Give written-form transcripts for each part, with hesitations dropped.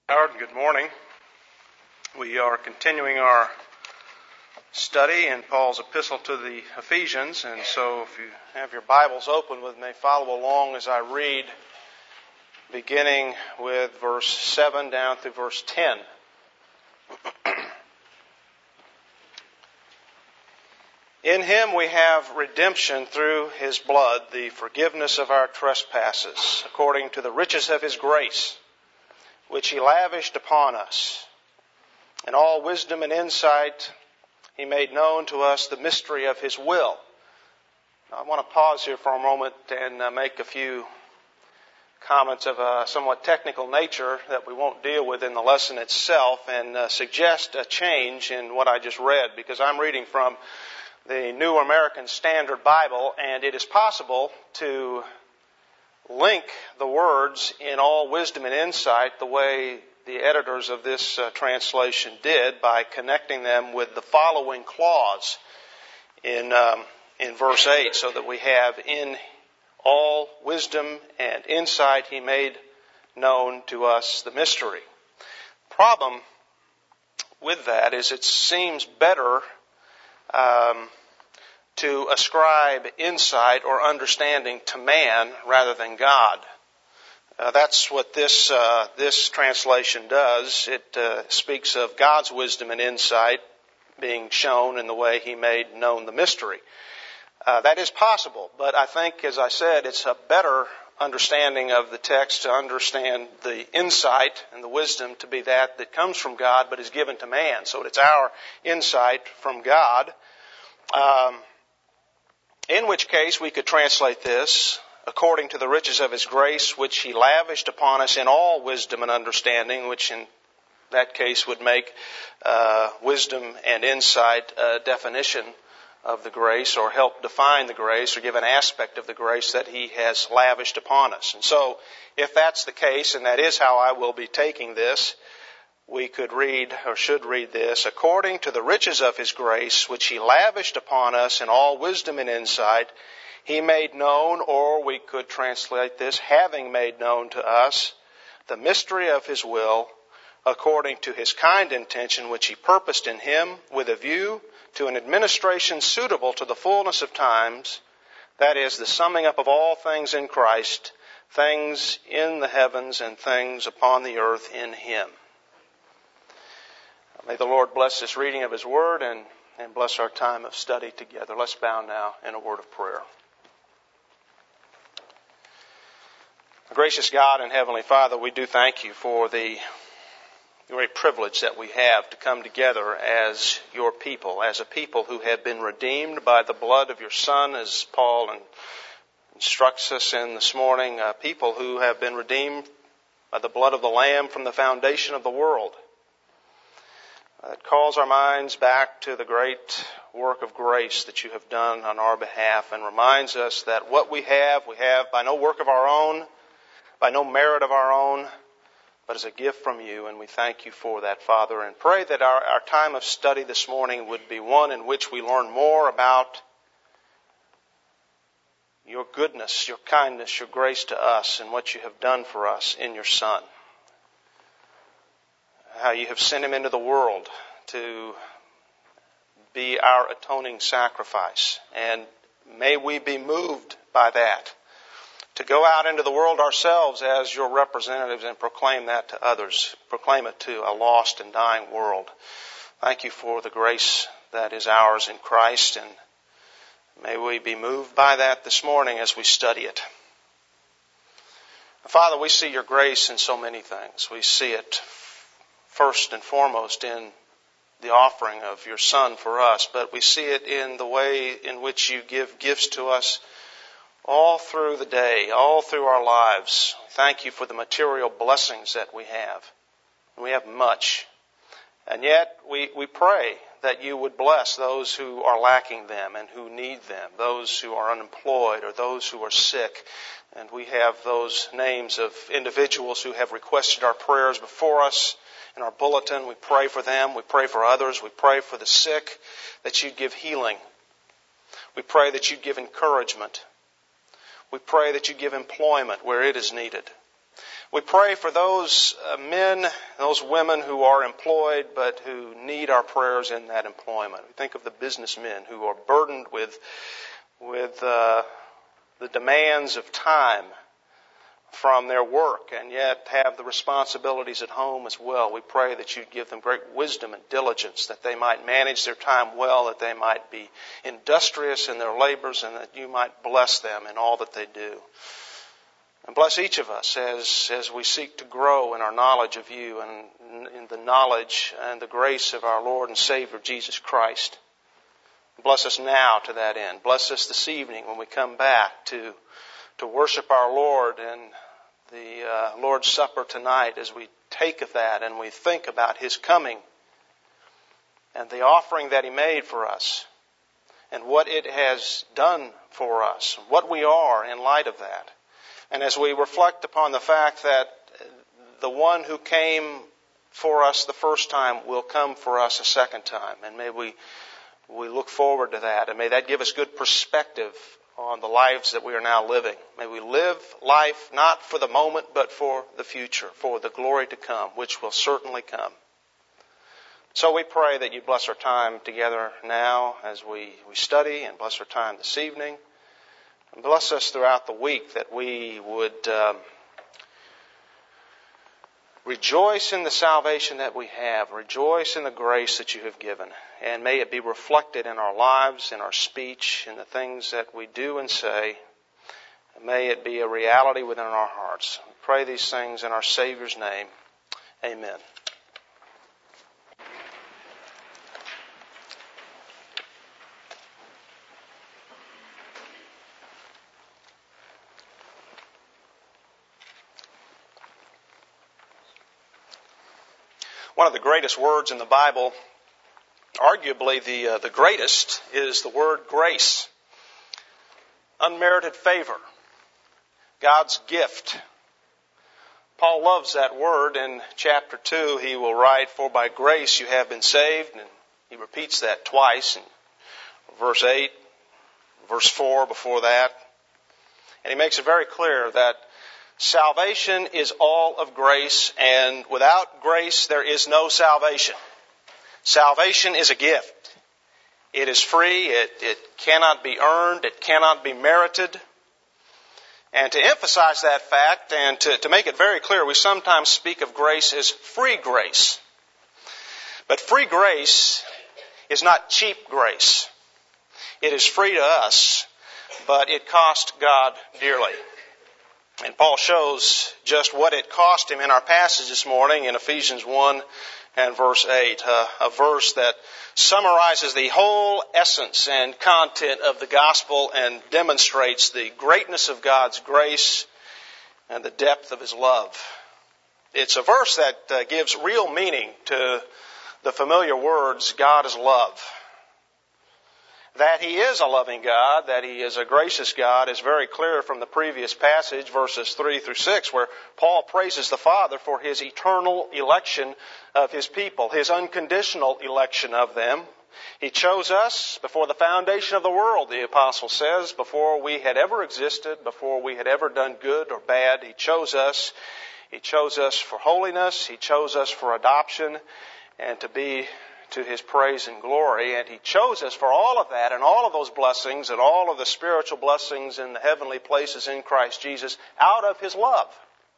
Howard, good morning. We are continuing our study in Paul's epistle to the Ephesians, and so if you have your Bibles open with me, follow along as I read, beginning with verse 7 down through verse 10. In Him we have redemption through His blood, the forgiveness of our trespasses, according to the riches of His grace, which He lavished upon us. In all wisdom and insight, He made known to us the mystery of His will. Now, I want to pause here for a moment and make a few comments of a somewhat technical nature that we won't deal with in the lesson itself, and suggest a change in what I just read, because I'm reading from the New American Standard Bible, and it is possible to link the words in all wisdom and insight the way the editors of this translation did, by connecting them with the following clause in verse 8, so that we have, in all wisdom and insight He made known to us the mystery. Problem with that is it seems better to ascribe insight or understanding to man rather than God. That's what this translation does. It speaks of God's wisdom and insight being shown in the way He made known the mystery. That is possible, but I think, as I said, it's a better understanding of the text to understand the insight and the wisdom to be that comes from God but is given to man. So it's our insight from God. In which case we could translate this, according to the riches of His grace, which He lavished upon us in all wisdom and understanding, which in that case would make wisdom and insight a definition of the grace, or help define the grace, or give an aspect of the grace that He has lavished upon us. And so, if that's the case, and that is how I will be taking this, we could read, or should read this, according to the riches of His grace, which He lavished upon us in all wisdom and insight, He made known, or we could translate this, having made known to us, the mystery of His will, according to His kind intention, which He purposed in Him, with a view to an administration suitable to the fullness of times, that is, the summing up of all things in Christ, things in the heavens and things upon the earth in Him. May the Lord bless this reading of His Word and bless our time of study together. Let's bow now in a word of prayer. Gracious God and Heavenly Father, we do thank You for the great privilege that we have to come together as Your people, as a people who have been redeemed by the blood of Your Son, as Paul instructs us in this morning, people who have been redeemed by the blood of the Lamb from the foundation of the world. It calls our minds back to the great work of grace that You have done on our behalf, and reminds us that what we have by no work of our own, by no merit of our own, but as a gift from You, and we thank You for that, Father, and pray that our time of study this morning would be one in which we learn more about Your goodness, Your kindness, Your grace to us, and what You have done for us in Your Son. How You have sent Him into the world to be our atoning sacrifice. And may we be moved by that, to go out into the world ourselves as Your representatives and proclaim that to others, proclaim it to a lost and dying world. Thank You for the grace that is ours in Christ, and may we be moved by that this morning as we study it. Father, we see Your grace in so many things. We see it first and foremost in the offering of Your Son for us, but we see it in the way in which You give gifts to us all through the day, all through our lives. Thank You for the material blessings that we have. We have much. And yet we pray that You would bless those who are lacking them and who need them, those who are unemployed or those who are sick. And we have those names of individuals who have requested our prayers before us in our bulletin. We pray for them. We pray for others. We pray for the sick, that You'd give healing. We pray that You'd give encouragement. We pray that You'd give employment where it is needed. We pray for those men, those women who are employed but who need our prayers in that employment. We think of the businessmen who are burdened with the demands of time from their work and yet have the responsibilities at home as well. We pray that you'd give them great wisdom and diligence, that they might manage their time well, that they might be industrious in their labors, and that you might bless them in all that they do. And bless each of us as we seek to grow in our knowledge of you and in the knowledge and the grace of our Lord and Savior Jesus Christ. Bless us now to that end. Bless us this evening when we come back to worship our Lord in the Lord's Supper tonight, as we take of that and we think about His coming and the offering that He made for us and what it has done for us, what we are in light of that. And as we reflect upon the fact that the one who came for us the first time will come for us a second time. And may we look forward to that. And may that give us good perspective on the lives that we are now living. May we live life not for the moment, but for the future, for the glory to come, which will certainly come. So we pray that you bless our time together now as we study, and bless our time this evening. And bless us throughout the week, that we would rejoice in the salvation that we have. Rejoice in the grace that you have given. And may it be reflected in our lives, in our speech, in the things that we do and say. And may it be a reality within our hearts. We pray these things in our Savior's name. Amen. One of the greatest words in the Bible, arguably the greatest, is the word grace. Unmerited favor. God's gift. Paul loves that word. In chapter 2, he will write, "For by grace you have been saved." And he repeats that twice in verse 8, verse 4 before that. And he makes it very clear that salvation is all of grace, and without grace there is no salvation. Salvation is a gift. It is free. It cannot be earned. It cannot be merited. And to emphasize that fact and to make it very clear, we sometimes speak of grace as free grace. But free grace is not cheap grace. It is free to us, but it cost God dearly. And Paul shows just what it cost him in our passage this morning in Ephesians 1 and verse 8, a verse that summarizes the whole essence and content of the gospel and demonstrates the greatness of God's grace and the depth of His love. It's a verse that gives real meaning to the familiar words, God is love. That He is a loving God, that He is a gracious God, is very clear from the previous passage, verses 3 through 6, where Paul praises the Father for His eternal election of His people, His unconditional election of them. He chose us before the foundation of the world, the apostle says, before we had ever existed, before we had ever done good or bad. He chose us. He chose us for holiness. He chose us for adoption and to be to His praise and glory. And He chose us for all of that and all of those blessings and all of the spiritual blessings in the heavenly places in Christ Jesus out of His love.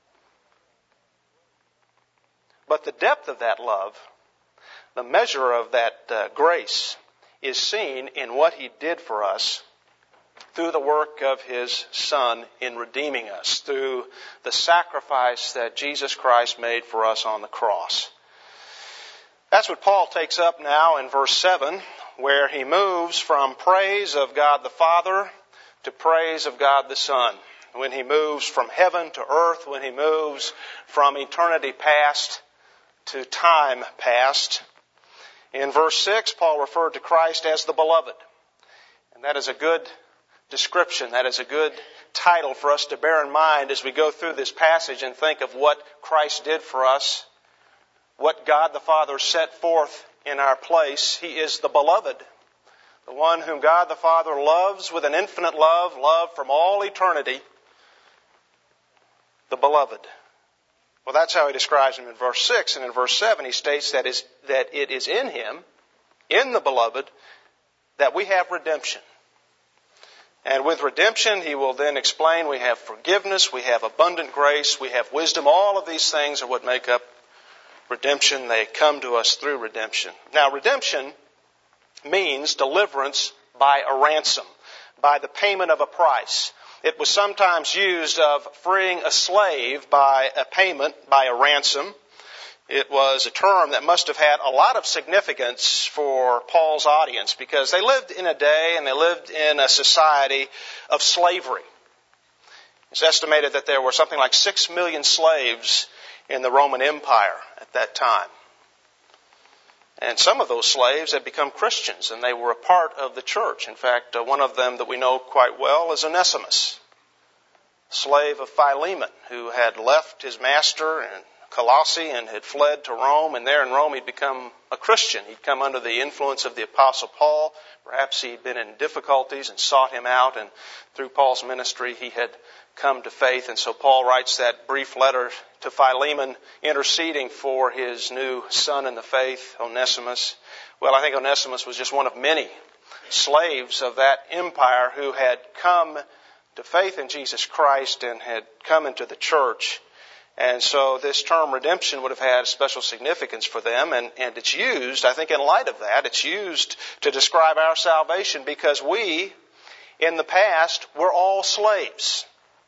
But the depth of that love, the measure of that grace, is seen in what He did for us through the work of His Son in redeeming us, through the sacrifice that Jesus Christ made for us on the cross. That's what Paul takes up now in verse 7, where he moves from praise of God the Father to praise of God the Son. When he moves from heaven to earth, when he moves from eternity past to time past. In verse 6, Paul referred to Christ as the Beloved. And that is a good description. That is a good title for us to bear in mind as we go through this passage and think of what Christ did for us, what God the Father set forth in our place. He is the Beloved, the one whom God the Father loves with an infinite love, love from all eternity, the Beloved. Well, that's how he describes him in verse 6. And in verse 7, he states that it is in him, in the beloved, that we have redemption. And with redemption, he will then explain we have forgiveness, we have abundant grace, we have wisdom. All of these things are what make up redemption. They come to us through redemption. Now, redemption means deliverance by a ransom, by the payment of a price. It was sometimes used of freeing a slave by a payment, by a ransom. It was a term that must have had a lot of significance for Paul's audience because they lived in a day and they lived in a society of slavery. It's estimated that there were something like 6 million slaves in the Roman Empire at that time. And some of those slaves had become Christians, and they were a part of the church. In fact, one of them that we know quite well is Onesimus, slave of Philemon, who had left his master in Colossae and had fled to Rome. And there in Rome he'd become a Christian. He'd come under the influence of the Apostle Paul. Perhaps he'd been in difficulties and sought him out, and through Paul's ministry he had come to faith. And so Paul writes that brief letter to Philemon, interceding for his new son in the faith, Onesimus. Well, I think Onesimus was just one of many slaves of that empire who had come to faith in Jesus Christ and had come into the church. And so this term redemption would have had special significance for them, and it's used, I think in light of that, it's used to describe our salvation because we, in the past, were all slaves.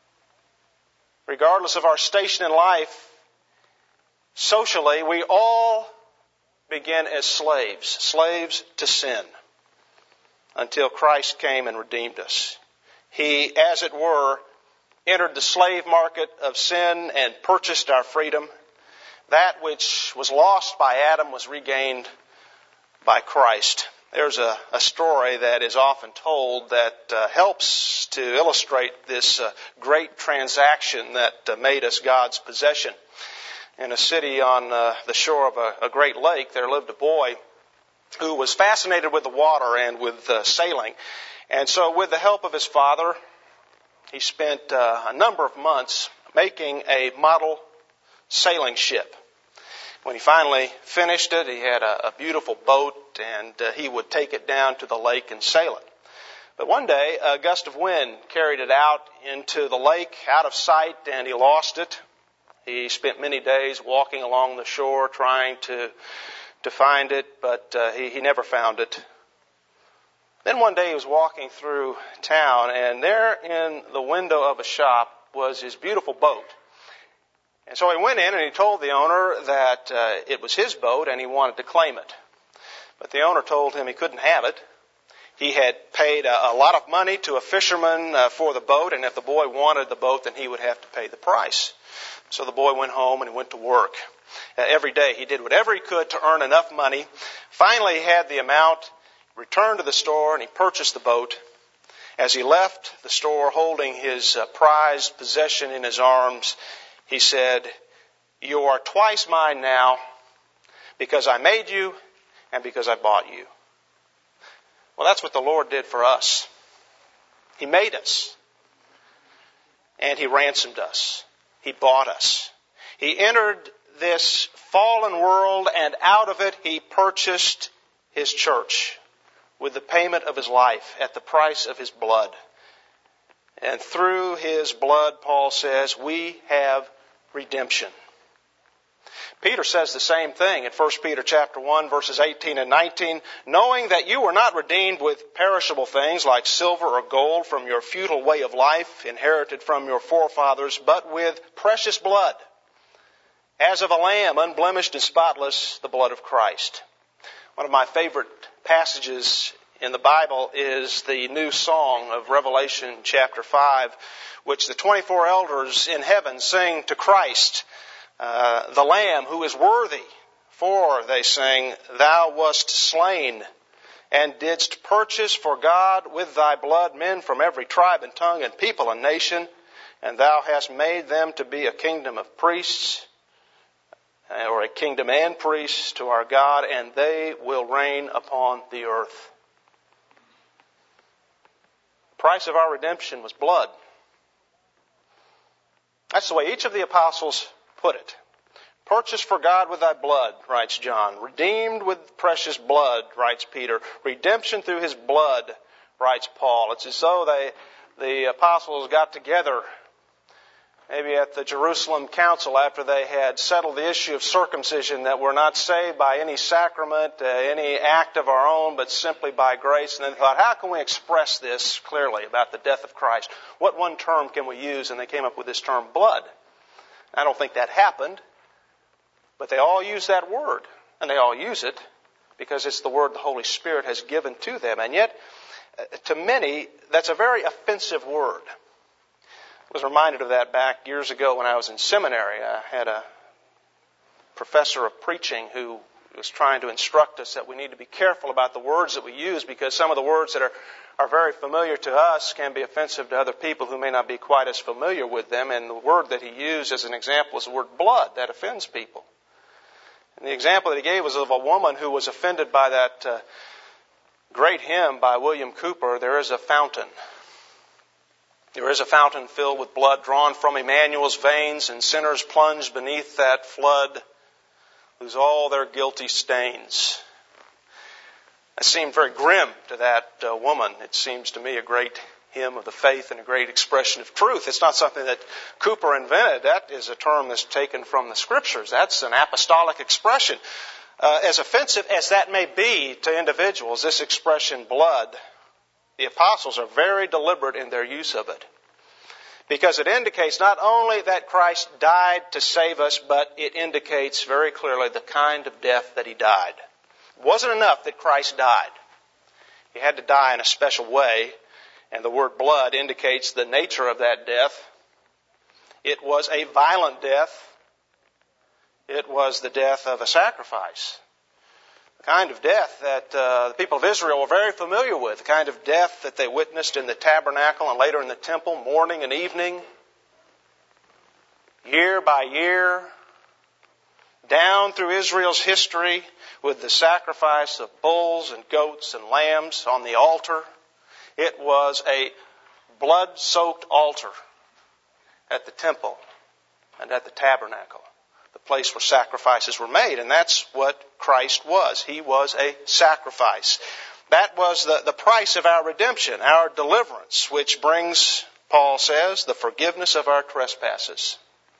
Regardless of our station in life, socially, we all begin as slaves to sin, until Christ came and redeemed us. He, as it were, entered the slave market of sin and purchased our freedom. That which was lost by Adam was regained by Christ. There's a story that is often told that helps to illustrate this great transaction that made us God's possession. In a city on the shore of a great lake, there lived a boy who was fascinated with the water and with sailing. And so with the help of his father, he spent a number of months making a model sailing ship. When he finally finished it, he had a beautiful boat, and he would take it down to the lake and sail it. But one day, a gust of wind carried it out into the lake, out of sight, and he lost it. He spent many days walking along the shore trying to find it, but he never found it. Then one day he was walking through town, and there in the window of a shop was his beautiful boat. And so he went in and he told the owner that it was his boat and he wanted to claim it. But the owner told him he couldn't have it. He had paid a lot of money to a fisherman for the boat, and if the boy wanted the boat, then he would have to pay the price. So the boy went home and he went to work. Every day he did whatever he could to earn enough money. Finally he had the amount, returned to the store, and he purchased the boat. As he left the store holding his prized possession in his arms, he said, "You are twice mine now, because I made you and because I bought you." Well, that's what the Lord did for us. He made us, and He ransomed us. He bought us. He entered this fallen world, and out of it He purchased His church with the payment of His life at the price of His blood. And through His blood, Paul says, we have redemption. Peter says the same thing in 1 Peter chapter 1, verses 18 and 19, knowing that you were not redeemed with perishable things like silver or gold from your futile way of life inherited from your forefathers, but with precious blood, as of a lamb, unblemished and spotless, the blood of Christ. One of my favorite passages in the Bible is the new song of Revelation chapter 5, which the 24 elders in heaven sing to Christ, the Lamb who is worthy. For, they sing, thou wast slain and didst purchase for God with thy blood men from every tribe and tongue and people and nation, and thou hast made them to be a kingdom of priests, or a kingdom and priests to our God, and they will reign upon the earth. The price of our redemption was blood. That's the way each of the apostles put it. Purchased for God with thy blood, writes John. Redeemed with precious blood, writes Peter. Redemption through his blood, writes Paul. It's as though the apostles got together maybe at the Jerusalem Council after they had settled the issue of circumcision, that we're not saved by any sacrament, any act of our own, but simply by grace. And then thought, how can we express this clearly about the death of Christ? What one term can we use? And they came up with this term, blood. I don't think that happened, but they all use that word. And they all use it because it's the word the Holy Spirit has given to them. And yet, to many, that's a very offensive word. I was reminded of that back years ago when I was in seminary. I had a professor of preaching who was trying to instruct us that we need to be careful about the words that we use, because some of the words that are very familiar to us can be offensive to other people who may not be quite as familiar with them. And the word that he used as an example was the word blood. That offends people. And the example that he gave was of a woman who was offended by that great hymn by William Cooper, "There is a Fountain." There is a fountain filled with blood drawn from Emmanuel's veins, and sinners plunged beneath that flood lose all their guilty stains. That seemed very grim to that woman. It seems to me a great hymn of the faith and a great expression of truth. It's not something that Cooper invented. That is a term that's taken from the Scriptures. That's an apostolic expression. As offensive as that may be to individuals, this expression, blood, the apostles are very deliberate in their use of it, because it indicates not only that Christ died to save us, but it indicates very clearly the kind of death that he died. It wasn't enough that Christ died. He had to die in a special way, and the word blood indicates the nature of that death. It was a violent death. It was the death of a sacrifice. The kind of death that the people of Israel were very familiar with, the kind of death that they witnessed in the tabernacle and later in the temple, morning and evening, year by year, down through Israel's history with the sacrifice of bulls and goats and lambs on the altar. It was a blood-soaked altar at the temple and at the tabernacle, the place where sacrifices were made. And that's what Christ was. He was a sacrifice. That was the price of our redemption, our deliverance, which brings, Paul says, the forgiveness of our trespasses.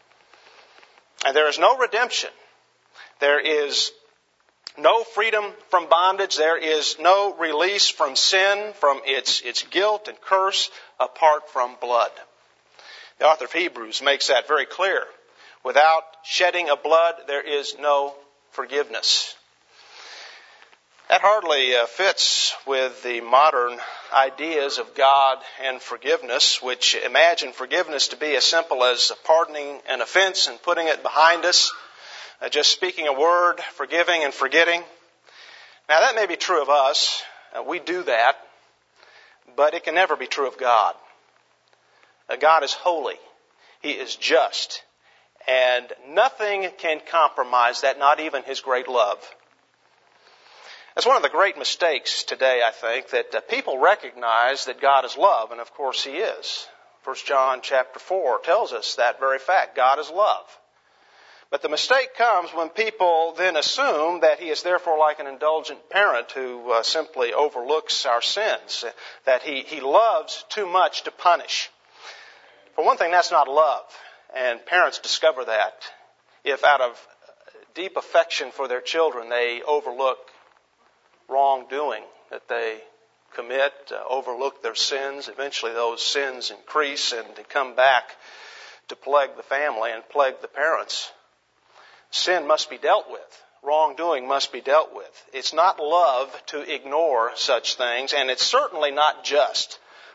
And there is no redemption. There is no freedom from bondage. There is no release from sin, from its guilt and curse, apart from blood. The author of Hebrews makes that very clear. Without shedding of blood, there is no forgiveness. That hardly fits with the modern ideas of God and forgiveness, which imagine forgiveness to be as simple as pardoning an offense and putting it behind us, just speaking a word, forgiving and forgetting. Now, that may be true of us. We do that, but it can never be true of God. God is holy. He is just. And nothing can compromise that, not even His great love. That's one of the great mistakes today, I think, that people recognize that God is love, and of course He is. 1 John chapter 4 tells us that very fact. God is love. But the mistake comes when people then assume that He is therefore like an indulgent parent who simply overlooks our sins, that He loves too much to punish. For one thing, that's not love. And parents discover that if out of deep affection for their children they overlook wrongdoing that they commit, overlook their sins. Eventually those sins increase and they come back to plague the family and plague the parents. Sin must be dealt with. Wrongdoing must be dealt with. It's not love to ignore such things, and it's certainly not just.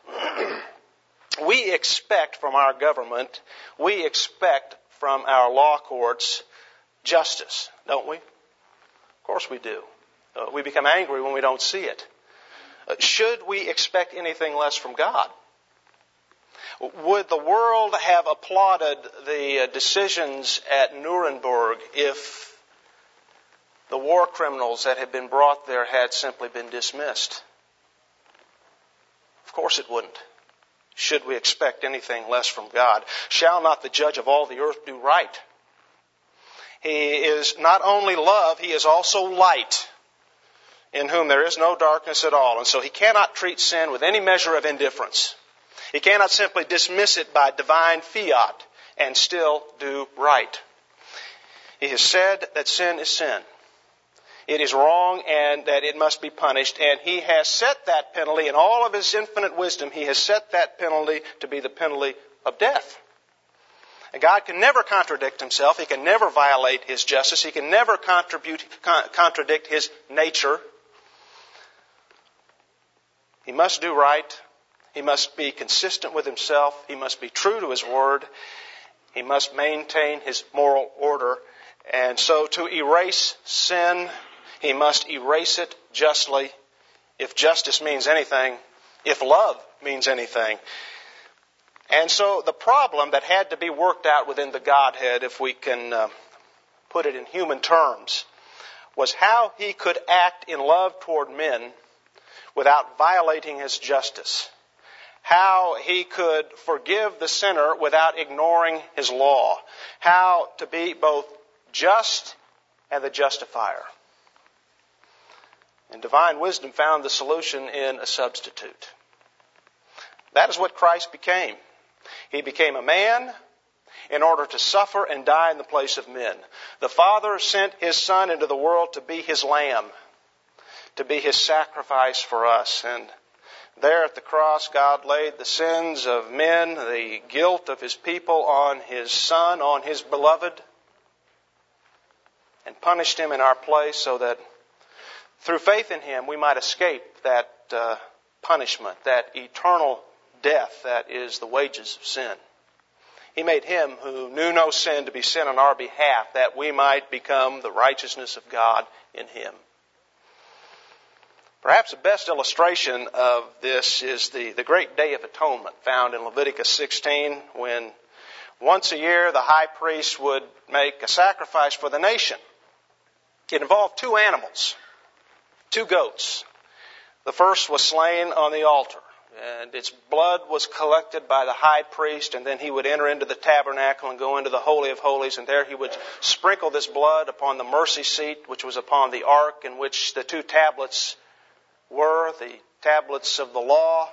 We expect from our government, we expect from our law courts justice, don't we? Of course we do. We become angry when we don't see it. Should we expect anything less from God? Would the world have applauded the decisions at Nuremberg if the war criminals that had been brought there had simply been dismissed? Of course it wouldn't. Should we expect anything less from God? Shall not the judge of all the earth do right? He is not only love, he is also light, in whom there is no darkness at all. And so he cannot treat sin with any measure of indifference. He cannot simply dismiss it by divine fiat and still do right. He has said that sin is sin. It is wrong and that it must be punished. And he has set that penalty, in all of his infinite wisdom, he has set that penalty to be the penalty of death. And God can never contradict himself. He can never violate his justice. He can never contradict his nature. He must do right. He must be consistent with himself. He must be true to his word. He must maintain his moral order. And so to erase sin, he must erase it justly. If justice means anything, if love means anything. And so the problem that had to be worked out within the Godhead, if we can put it in human terms, was how he could act in love toward men without violating his justice. How he could forgive the sinner without ignoring his law. How to be both just and the justifier. And divine wisdom found the solution in a substitute. That is what Christ became. He became a man in order to suffer and die in the place of men. The Father sent His Son into the world to be His lamb, to be His sacrifice for us. And there at the cross, God laid the sins of men, the guilt of His people on His Son, on His beloved, and punished Him in our place so that through faith in Him we might escape that punishment, that eternal death that is the wages of sin. He made Him who knew no sin to be sin on our behalf, that we might become the righteousness of God in Him. Perhaps the best illustration of this is the great Day of Atonement found in Leviticus 16, when once a year the high priest would make a sacrifice for the nation. It involved two animals, two goats. The first was slain on the altar, and its blood was collected by the high priest, and then he would enter into the tabernacle and go into the Holy of Holies, and there he would sprinkle this blood upon the mercy seat, which was upon the ark in which the two tablets were, the tablets of the law,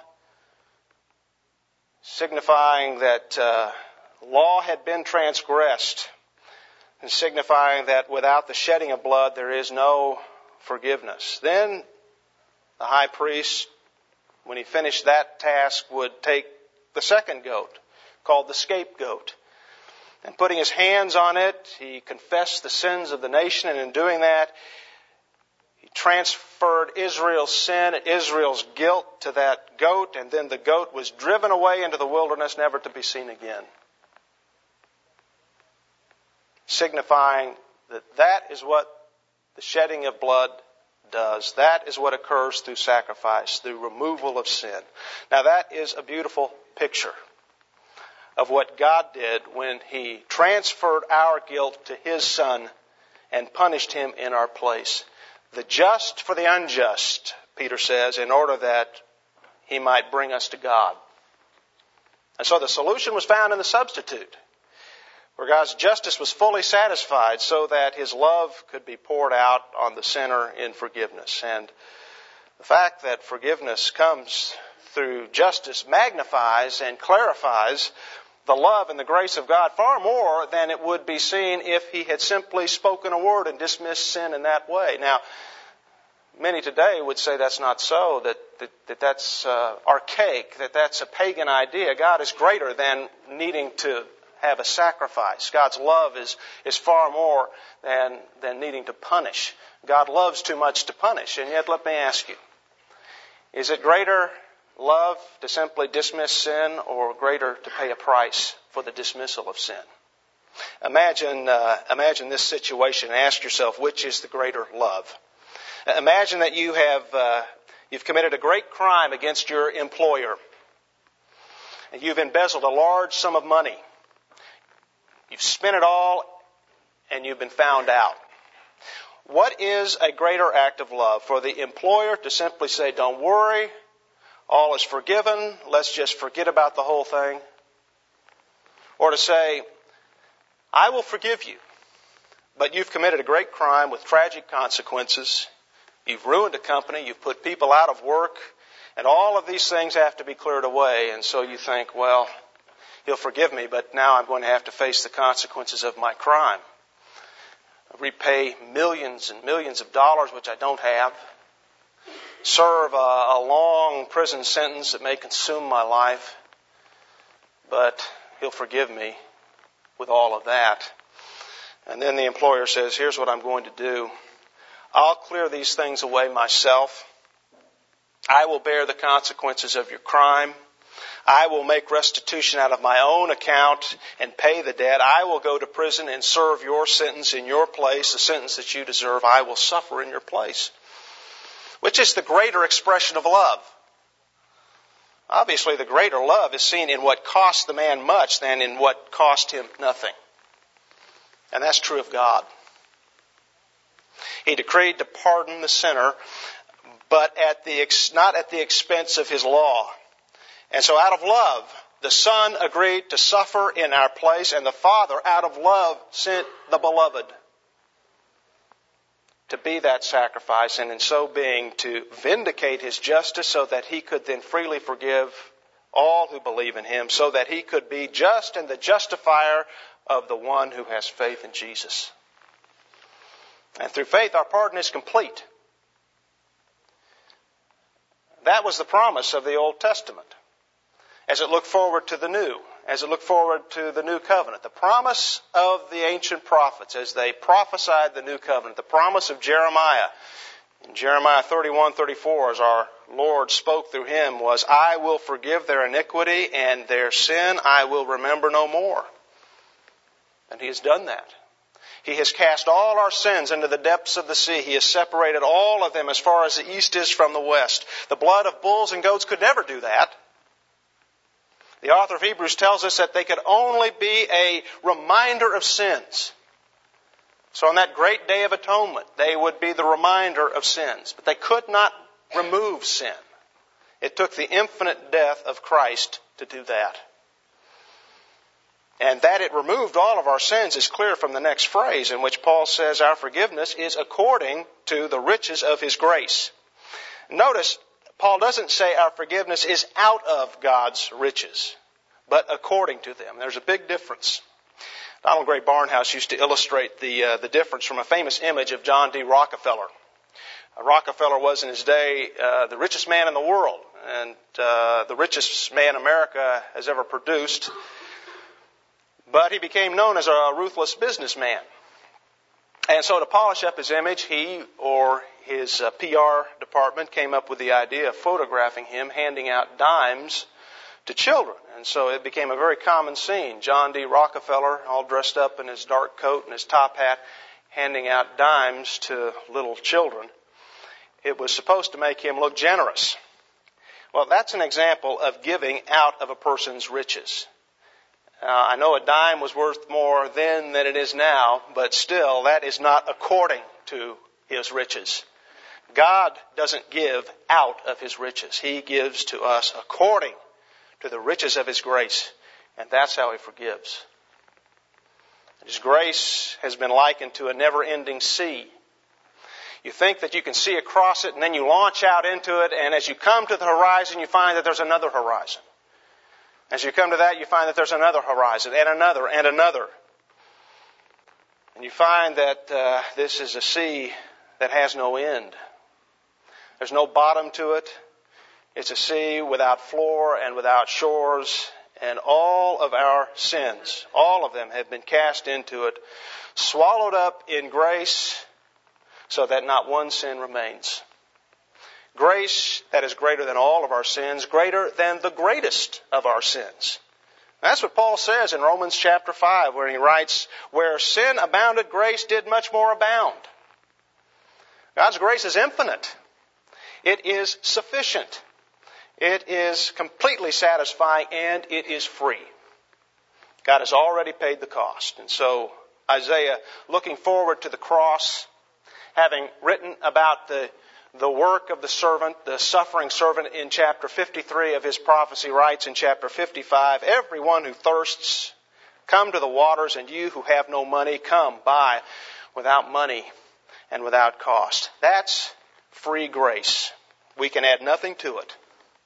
signifying that law had been transgressed, and signifying that without the shedding of blood there is no forgiveness. Then the high priest, when he finished that task, would take the second goat, called the scapegoat. And putting his hands on it, he confessed the sins of the nation, and in doing that, he transferred Israel's sin, Israel's guilt to that goat, and then the goat was driven away into the wilderness, never to be seen again. Signifying that that is what the shedding of blood does. That is what occurs through sacrifice, through removal of sin. Now that is a beautiful picture of what God did when He transferred our guilt to His Son and punished Him in our place. The just for the unjust, Peter says, in order that He might bring us to God. And so the solution was found in the substitute, where God's justice was fully satisfied so that His love could be poured out on the sinner in forgiveness. And the fact that forgiveness comes through justice magnifies and clarifies the love and the grace of God far more than it would be seen if He had simply spoken a word and dismissed sin in that way. Now, many today would say that's not so, that's archaic, that's a pagan idea. God is greater than needing to have a sacrifice. God's love is far more than needing to punish. God loves too much to punish. And yet, let me ask you, is it greater love to simply dismiss sin, or greater to pay a price for the dismissal of sin? Imagine this situation and ask yourself, which is the greater love? Imagine that you've committed a great crime against your employer. And you've embezzled a large sum of money. You've spent it all, and you've been found out. What is a greater act of love? For the employer to simply say, don't worry, all is forgiven, let's just forget about the whole thing? Or to say, I will forgive you, but you've committed a great crime with tragic consequences. You've ruined a company. You've put people out of work. And all of these things have to be cleared away. And so you think, well, He'll forgive me, but now I'm going to have to face the consequences of my crime. Repay millions and millions of dollars, which I don't have. Serve a long prison sentence that may consume my life. But He'll forgive me with all of that. And then the employer says, here's what I'm going to do. I'll clear these things away myself. I will bear the consequences of your crime. I will make restitution out of my own account and pay the debt. I will go to prison and serve your sentence in your place, the sentence that you deserve. I will suffer in your place. Which is the greater expression of love? Obviously, the greater love is seen in what cost the man much than in what cost him nothing. And that's true of God. He decreed to pardon the sinner, but not at the expense of His law. And so out of love, the Son agreed to suffer in our place, and the Father, out of love, sent the Beloved to be that sacrifice, and in so being to vindicate His justice so that He could then freely forgive all who believe in Him, so that He could be just and the justifier of the one who has faith in Jesus. And through faith, our pardon is complete. That was the promise of the Old Testament as it looked forward to the New, as it looked forward to the New Covenant. The promise of the ancient prophets as they prophesied the New Covenant. The promise of Jeremiah. In Jeremiah 31:34, as our Lord spoke through him, was, I will forgive their iniquity and their sin I will remember no more. And He has done that. He has cast all our sins into the depths of the sea. He has separated all of them as far as the east is from the west. The blood of bulls and goats could never do that. The author of Hebrews tells us that they could only be a reminder of sins. So on that great day of atonement, they would be the reminder of sins. But they could not remove sin. It took the infinite death of Christ to do that. And that it removed all of our sins is clear from the next phrase, in which Paul says our forgiveness is according to the riches of His grace. Notice, Paul doesn't say our forgiveness is out of God's riches, but according to them. There's a big difference. Donald Gray Barnhouse used to illustrate the difference from a famous image of John D. Rockefeller. Rockefeller was in his day the richest man in the world, and the richest man America has ever produced. But he became known as a ruthless businessman. And so to polish up his image, he or his PR department came up with the idea of photographing him handing out dimes to children. And so it became a very common scene. John D. Rockefeller, all dressed up in his dark coat and his top hat, handing out dimes to little children. It was supposed to make him look generous. Well, that's an example of giving out of a person's riches. I know a dime was worth more then than it is now, but still, that is not according to His riches. God doesn't give out of His riches. He gives to us according to the riches of His grace, and that's how He forgives. His grace has been likened to a never-ending sea. You think that you can see across it, and then you launch out into it, and as you come to the horizon, you find that there's another horizon. As you come to that, you find that there's another horizon, and another, and another. And you find that this is a sea that has no end. There's no bottom to it. It's a sea without floor and without shores. And all of our sins, all of them have been cast into it, swallowed up in grace, so that not one sin remains. Grace that is greater than all of our sins, greater than the greatest of our sins. That's what Paul says in Romans chapter 5, where he writes, where sin abounded, grace did much more abound. God's grace is infinite. It is sufficient. It is completely satisfying, and it is free. God has already paid the cost. And so Isaiah, looking forward to the cross, having written about the work of the servant, the suffering servant in chapter 53 of his prophecy, writes in chapter 55, everyone who thirsts, come to the waters, and you who have no money, come, buy. without money, and without cost. That's free grace. We can add nothing to it.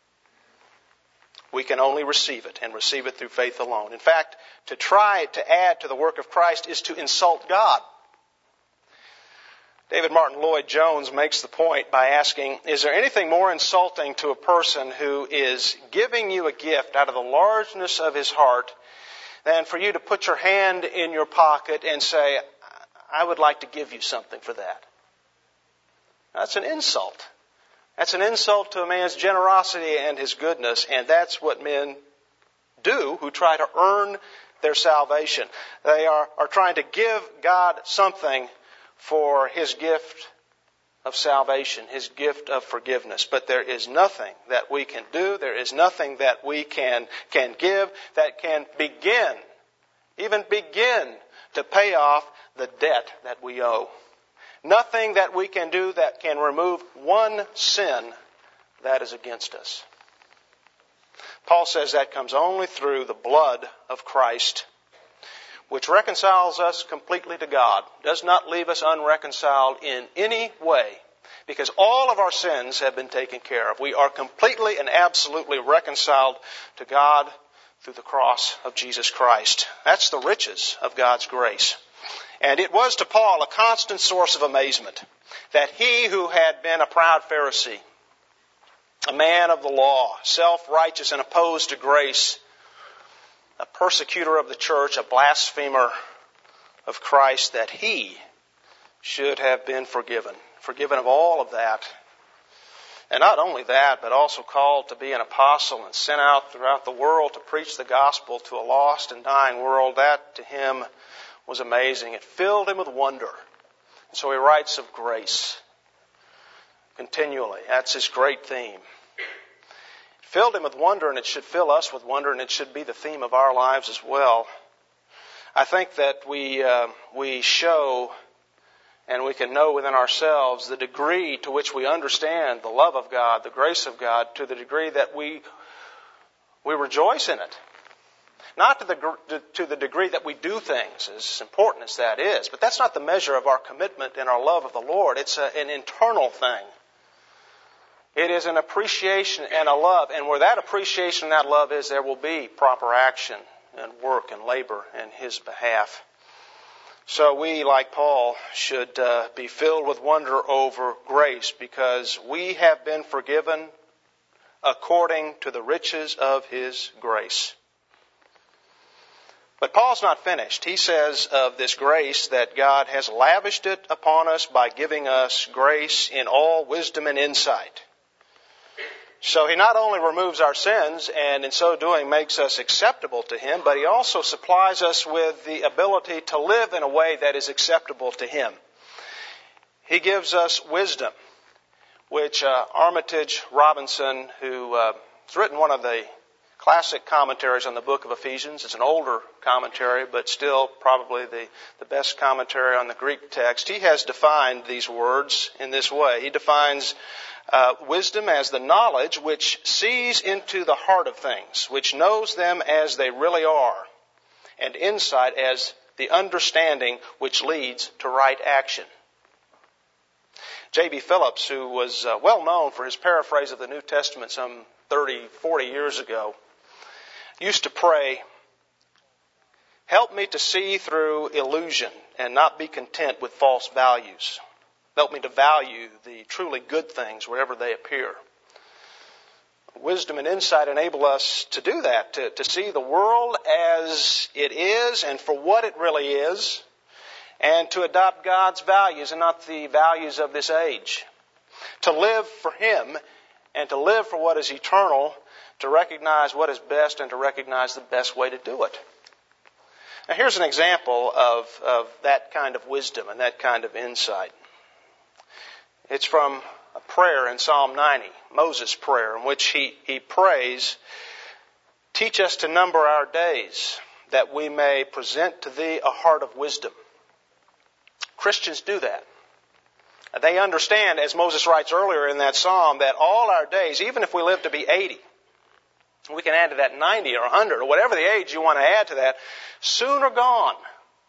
We can only receive it, and receive it through faith alone. In fact, to try to add to the work of Christ is to insult God. David Martin Lloyd-Jones makes the point by asking, is there anything more insulting to a person who is giving you a gift out of the largeness of his heart than for you to put your hand in your pocket and say, I would like to give you something for that? That's an insult. That's an insult to a man's generosity and his goodness, and that's what men do who try to earn their salvation. They are trying to give God something for His gift of salvation, His gift of forgiveness. But there is nothing that we can do, there is nothing that we can give that can even begin to pay off the debt that we owe. Nothing that we can do that can remove one sin that is against us. Paul says that comes only through the blood of Christ, which reconciles us completely to God, does not leave us unreconciled in any way, because all of our sins have been taken care of. We are completely and absolutely reconciled to God through the cross of Jesus Christ. That's the riches of God's grace. And it was to Paul a constant source of amazement that he who had been a proud Pharisee, a man of the law, self-righteous and opposed to grace, a persecutor of the church, a blasphemer of Christ, that he should have been forgiven of all of that. And not only that, but also called to be an apostle and sent out throughout the world to preach the gospel to a lost and dying world. That to him was amazing. It filled him with wonder. And so he writes of grace continually. That's his great theme. It filled him with wonder, and it should fill us with wonder, and it should be the theme of our lives as well. I think that we show and we can know within ourselves the degree to which we understand the love of God, the grace of God, to the degree that we rejoice in it. Not to the degree that we do things, as important as that is, but that's not the measure of our commitment and our love of the Lord. It's an internal thing. It is an appreciation and a love, and where that appreciation and that love is, there will be proper action and work and labor in His behalf. So we, like Paul, should be filled with wonder over grace, because we have been forgiven according to the riches of His grace. But Paul's not finished. He says of this grace that God has lavished it upon us by giving us grace in all wisdom and insight. So He not only removes our sins and in so doing makes us acceptable to Him, but He also supplies us with the ability to live in a way that is acceptable to Him. He gives us wisdom, which Armitage Robinson, who has written one of the classic commentaries on the book of Ephesians. It's an older commentary, but still probably the best commentary on the Greek text. He has defined these words in this way. He defines wisdom as the knowledge which sees into the heart of things, which knows them as they really are, and insight as the understanding which leads to right action. J.B. Phillips, who was well known for his paraphrase of the New Testament some 30, 40 years ago, used to pray, "Help me to see through illusion and not be content with false values. Help me to value the truly good things wherever they appear." Wisdom and insight enable us to do that, to see the world as it is and for what it really is, and to adopt God's values and not the values of this age. To live for Him and to live for what is eternal, to recognize what is best and to recognize the best way to do it. Now here's an example of that kind of wisdom and that kind of insight. It's from a prayer in Psalm 90, Moses' prayer, in which he prays, "Teach us to number our days, that we may present to Thee a heart of wisdom." Christians do that. They understand, as Moses writes earlier in that psalm, that all our days, even if we live to be 80, we can add to that 90 or 100 or whatever the age you want to add to that, soon are gone.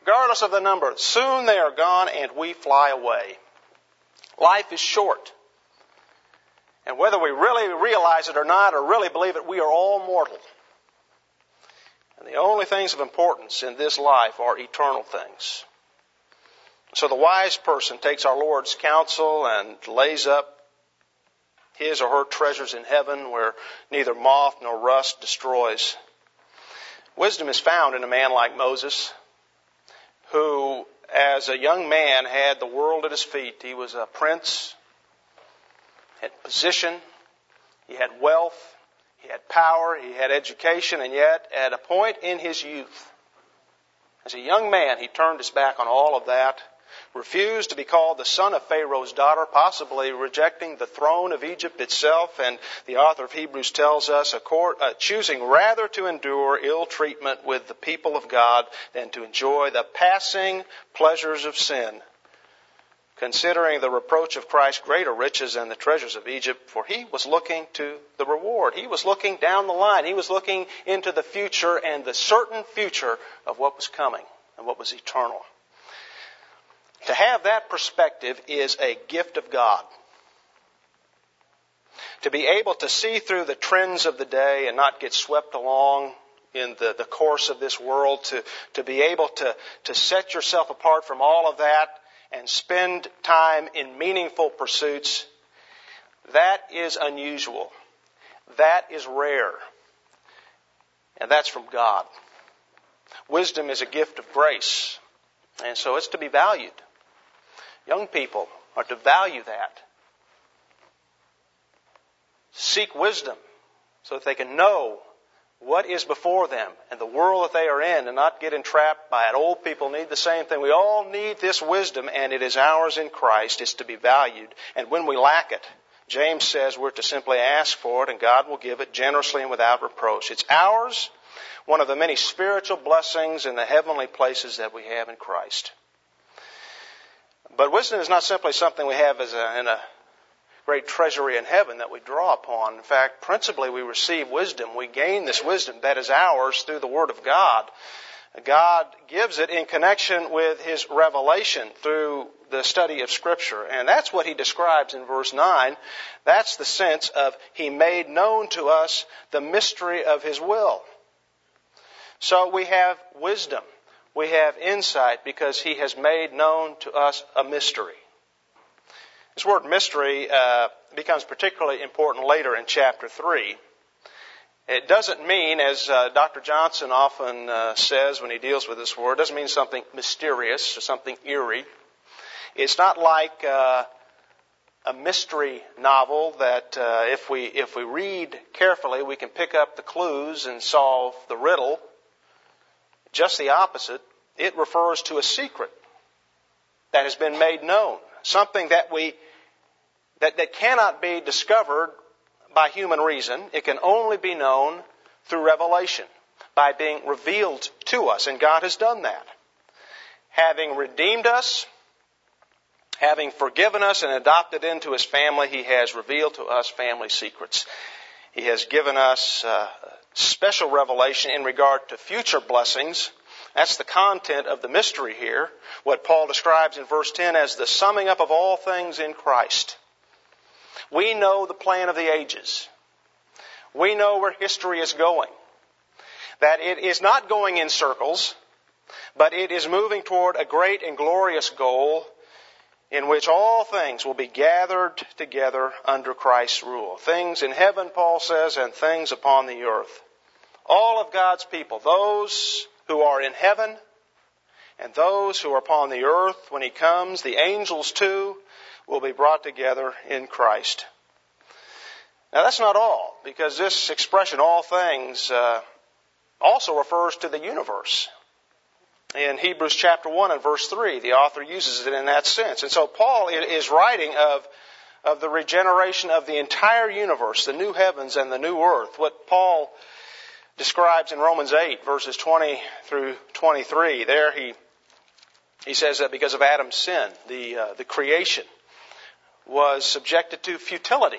regardless of the number, soon they are gone and we fly away. Life is short. And whether we really realize it or not, or really believe it, we are all mortal. And the only things of importance in this life are eternal things. So the wise person takes our Lord's counsel and lays up his or her treasures in heaven where neither moth nor rust destroys. Wisdom is found in a man like Moses, who as a young man had the world at his feet. He was a prince, had position, he had wealth, he had power, he had education, and yet at a point in his youth, as a young man, he turned his back on all of that, refused to be called the son of Pharaoh's daughter, possibly rejecting the throne of Egypt itself, and the author of Hebrews tells us, choosing rather to endure ill treatment with the people of God than to enjoy the passing pleasures of sin, considering the reproach of Christ greater riches than the treasures of Egypt, for he was looking to the reward. He was looking down the line. He was looking into the future and the certain future of what was coming and what was eternal. To have that perspective is a gift of God. To be able to see through the trends of the day and not get swept along in the course of this world, to be able to set yourself apart from all of that and spend time in meaningful pursuits, that is unusual. That is rare. And that's from God. Wisdom is a gift of grace, and so it's to be valued. Young people are to value that. Seek wisdom so that they can know what is before them and the world that they are in and not get entrapped by it. Old people need the same thing. We all need this wisdom, and it is ours in Christ. It's to be valued. And when we lack it, James says we're to simply ask for it, and God will give it generously and without reproach. It's ours, one of the many spiritual blessings in the heavenly places that we have in Christ. But wisdom is not simply something we have in a great treasury in heaven that we draw upon. In fact, principally we receive wisdom. We gain this wisdom that is ours through the Word of God. God gives it in connection with His revelation through the study of Scripture. And that's what He describes in verse 9. That's the sense of He made known to us the mystery of His will. So we have wisdom. We have insight because He has made known to us a mystery. This word mystery becomes particularly important later in chapter 3. It doesn't mean, as Dr. Johnson often says when he deals with this word, it doesn't mean something mysterious or something eerie. It's not like a mystery novel that if we read carefully, we can pick up the clues and solve the riddle. Just the opposite. It refers to a secret that has been made known. Something that that cannot be discovered by human reason. It can only be known through revelation, by being revealed to us. And God has done that. Having redeemed us, having forgiven us and adopted into His family, He has revealed to us family secrets. He has given us special revelation in regard to future blessings. That's the content of the mystery here, what Paul describes in verse 10 as the summing up of all things in Christ. We know the plan of the ages. We know where history is going. That it is not going in circles, but it is moving toward a great and glorious goal in which all things will be gathered together under Christ's rule. Things in heaven, Paul says, and things upon the earth. All of God's people, those who are in heaven and those who are upon the earth when He comes, the angels too, will be brought together in Christ. Now that's not all, because this expression, all things, also refers to the universe. In Hebrews chapter 1 and verse 3, the author uses it in that sense. And so Paul is writing of the regeneration of the entire universe, the new heavens and the new earth. What Paul describes in Romans 8, verses 20 through 23. There he says that because of Adam's sin, the creation was subjected to futility,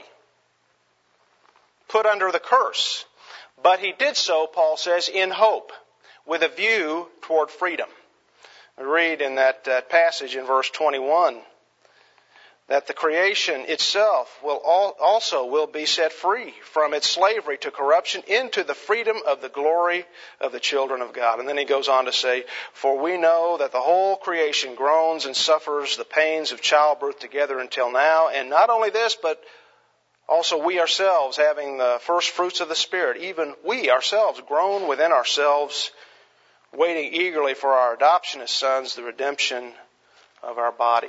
put under the curse. But he did so, Paul says, in hope, with a view toward freedom. We read in that passage in verse 21 that the creation itself will be set free from its slavery to corruption into the freedom of the glory of the children of God. And then he goes on to say, for we know that the whole creation groans and suffers the pains of childbirth together until now. And not only this, but also we ourselves, having the first fruits of the Spirit, even we ourselves groan within ourselves, waiting eagerly for our adoption as sons, the redemption of our body.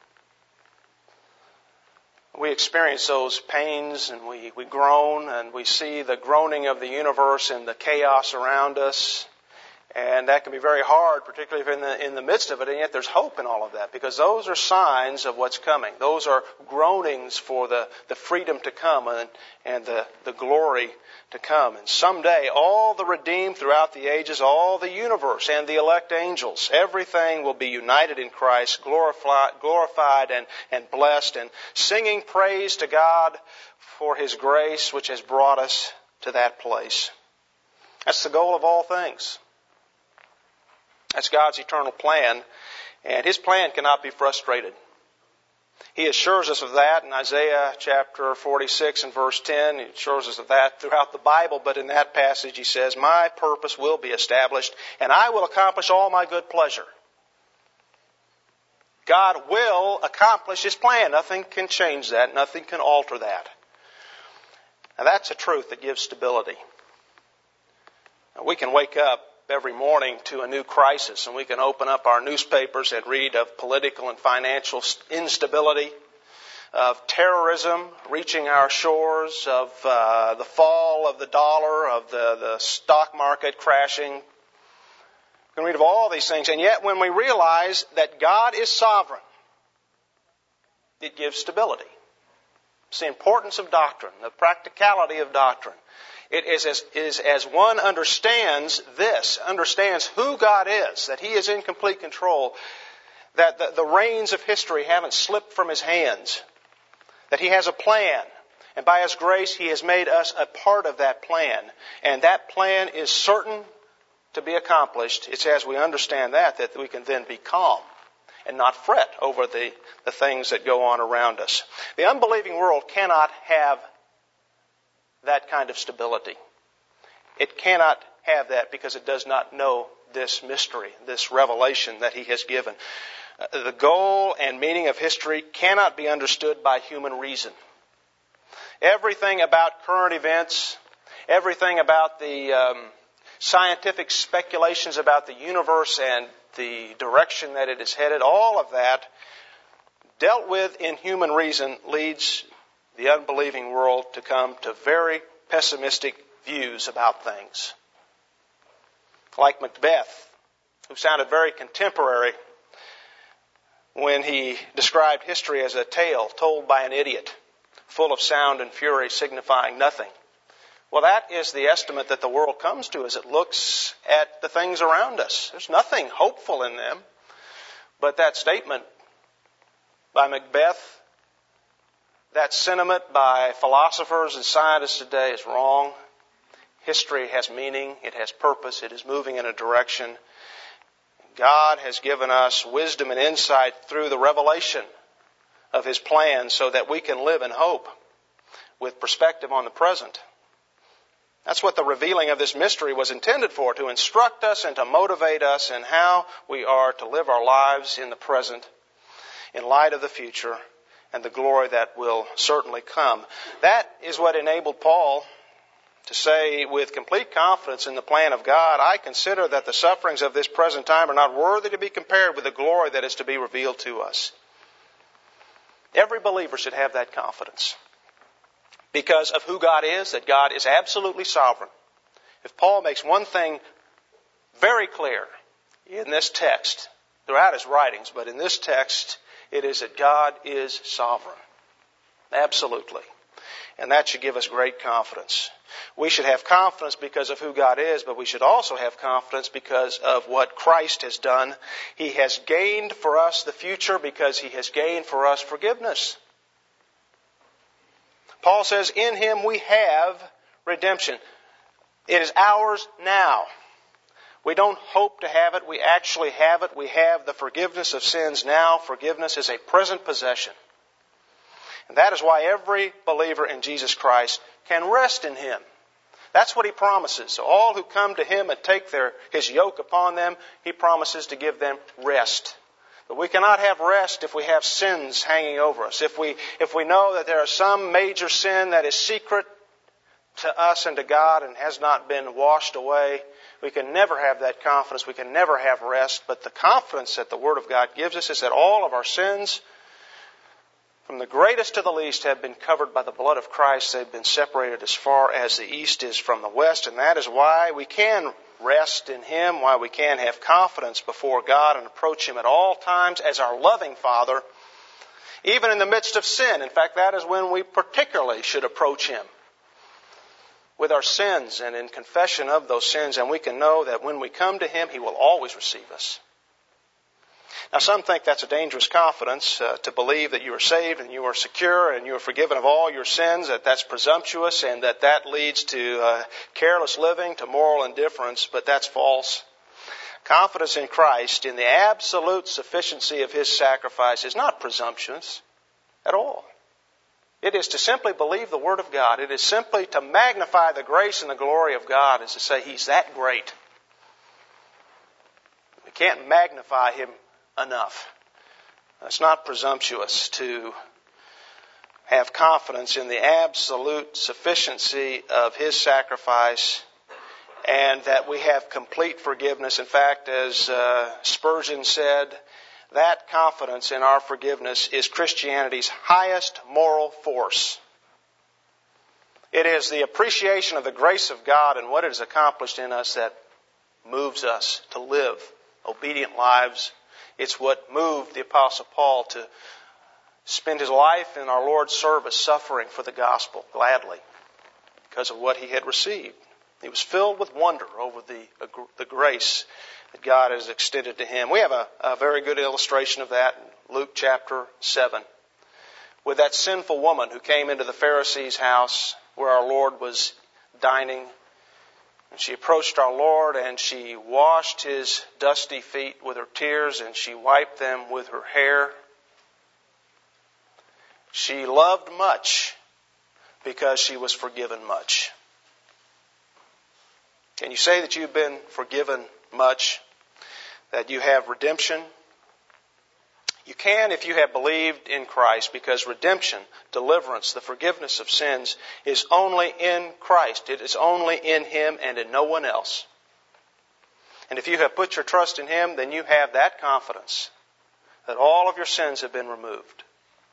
We experience those pains and we groan and we see the groaning of the universe and the chaos around us. And that can be very hard, particularly if in the midst of it, and yet there's hope in all of that because those are signs of what's coming. Those are groanings for the freedom to come and the glory to come. And someday all the redeemed throughout the ages, all the universe and the elect angels, everything will be united in Christ, glorified and blessed, and singing praise to God for His grace which has brought us to that place. That's the goal of all things. That's God's eternal plan, and His plan cannot be frustrated. He assures us of that in Isaiah chapter 46 and verse 10. He assures us of that throughout the Bible, but in that passage He says, my purpose will be established, and I will accomplish all my good pleasure. God will accomplish His plan. Nothing can change that. Nothing can alter that. Now that's a truth that gives stability. Now, we can wake up every morning to a new crisis, and we can open up our newspapers and read of political and financial instability, of terrorism reaching our shores, of the fall of the dollar, of the stock market crashing. We can read of all these things, and yet when we realize that God is sovereign, it gives stability. It's the importance of doctrine, the practicality of doctrine. It is as one understands this, understands who God is, that He is in complete control, that the reins of history haven't slipped from His hands, that He has a plan, and by His grace He has made us a part of that plan, and that plan is certain to be accomplished. It's as we understand that we can then be calm and not fret over the things that go on around us. The unbelieving world cannot have that kind of stability. It cannot have that because it does not know this mystery, this revelation that He has given. The goal and meaning of history cannot be understood by human reason. Everything about current events, everything about the scientific speculations about the universe and the direction that it is headed, all of that dealt with in human reason leads the unbelieving world to come to very pessimistic views about things. Like Macbeth, who sounded very contemporary when he described history as a tale told by an idiot, full of sound and fury, signifying nothing. Well, that is the estimate that the world comes to as it looks at the things around us. There's nothing hopeful in them. But that statement by Macbeth, that sentiment by philosophers and scientists today is wrong. History has meaning. It has purpose. It is moving in a direction. God has given us wisdom and insight through the revelation of His plan so that we can live in hope with perspective on the present. That's what the revealing of this mystery was intended for, to instruct us and to motivate us in how we are to live our lives in the present, in light of the future, and the glory that will certainly come. That is what enabled Paul to say with complete confidence in the plan of God, I consider that the sufferings of this present time are not worthy to be compared with the glory that is to be revealed to us. Every believer should have that confidence because of who God is, that God is absolutely sovereign. If Paul makes one thing very clear in this text, throughout his writings, but in this text, it is that God is sovereign. Absolutely. And that should give us great confidence. We should have confidence because of who God is, but we should also have confidence because of what Christ has done. He has gained for us the future because He has gained for us forgiveness. Paul says, in Him we have redemption. It is ours now. We don't hope to have it. We actually have it. We have the forgiveness of sins now. Forgiveness is a present possession. And that is why every believer in Jesus Christ can rest in Him. That's what He promises. So all who come to Him and take His yoke upon them, He promises to give them rest. But we cannot have rest if we have sins hanging over us. If we know that there is some major sin that is secret to us and to God and has not been washed away, we can never have that confidence. We can never have rest. But the confidence that the Word of God gives us is that all of our sins, from the greatest to the least, have been covered by the blood of Christ. They've been separated as far as the east is from the west. And that is why we can rest in Him, why we can have confidence before God and approach Him at all times as our loving Father, even in the midst of sin. In fact, that is when we particularly should approach Him, with our sins and in confession of those sins. And we can know that when we come to Him, He will always receive us. Now, some think that's a dangerous confidence, to believe that you are saved and you are secure and you are forgiven of all your sins, that's presumptuous and that leads to careless living, to moral indifference, but that's false. Confidence in Christ, in the absolute sufficiency of His sacrifice, is not presumptuous at all. It is to simply believe the Word of God. It is simply to magnify the grace and the glory of God, is to say He's that great. We can't magnify Him enough. It's not presumptuous to have confidence in the absolute sufficiency of His sacrifice and that we have complete forgiveness. In fact, as Spurgeon said, that confidence in our forgiveness is Christianity's highest moral force. It is the appreciation of the grace of God and what it has accomplished in us that moves us to live obedient lives. It's what moved the Apostle Paul to spend his life in our Lord's service, suffering for the gospel gladly because of what he had received. He was filled with wonder over the grace that God has extended to him. We have a very good illustration of that in Luke chapter 7 with that sinful woman who came into the Pharisee's house where our Lord was dining. And she approached our Lord and she washed His dusty feet with her tears and she wiped them with her hair. She loved much because she was forgiven much. Can you say that you've been forgiven much? That you have redemption? You can if you have believed in Christ, because redemption, deliverance, the forgiveness of sins is only in Christ. It is only in Him and in no one else. And if you have put your trust in Him, then you have that confidence that all of your sins have been removed.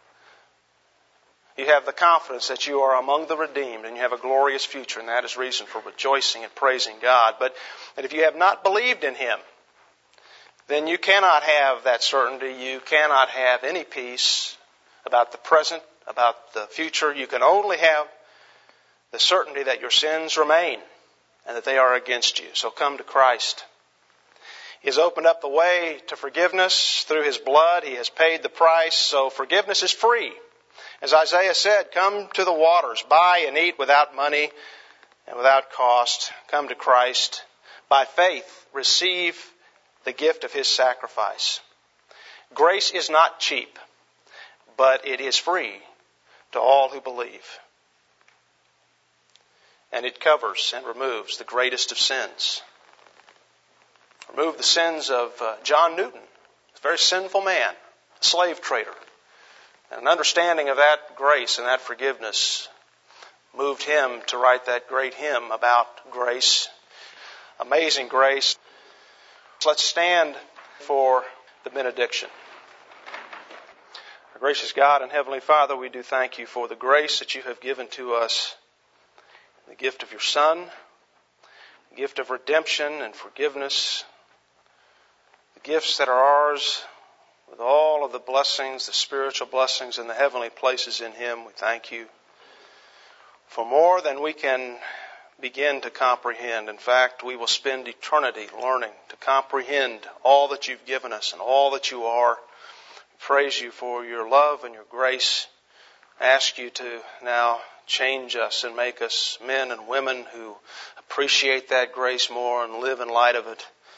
You have the confidence that you are among the redeemed and you have a glorious future, and that is reason for rejoicing and praising God. But if you have not believed in Him, then you cannot have that certainty. You cannot have any peace about the present, about the future. You can only have the certainty that your sins remain and that they are against you. So come to Christ. He has opened up the way to forgiveness through His blood. He has paid the price, so forgiveness is free. As Isaiah said, come to the waters, buy and eat without money and without cost. Come to Christ. By faith, receive the gift of His sacrifice. Grace is not cheap, but it is free to all who believe. And it covers and removes the greatest of sins. Remove the sins of John Newton, a very sinful man, a slave trader. And an understanding of that grace and that forgiveness moved him to write that great hymn about grace. Amazing grace. Let's stand for the benediction. Our gracious God and Heavenly Father, we do thank You for the grace that You have given to us, the gift of Your Son, the gift of redemption and forgiveness, the gifts that are ours with all of the blessings, the spiritual blessings in the heavenly places in Him. We thank You for more than we can begin to comprehend. In fact, we will spend eternity learning to comprehend all that You've given us and all that You are. Praise You for Your love and Your grace. I ask You to now change us and make us men and women who appreciate that grace more and live in light of it.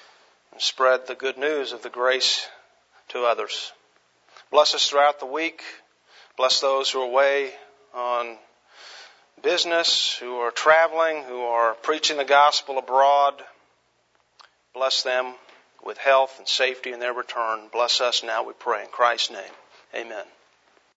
and spread the good news of the grace to others. Bless us throughout the week. Bless those who are away on business, who are traveling, who are preaching the gospel abroad. Bless them with health and safety in their return. Bless us now, we pray, in Christ's name. Amen.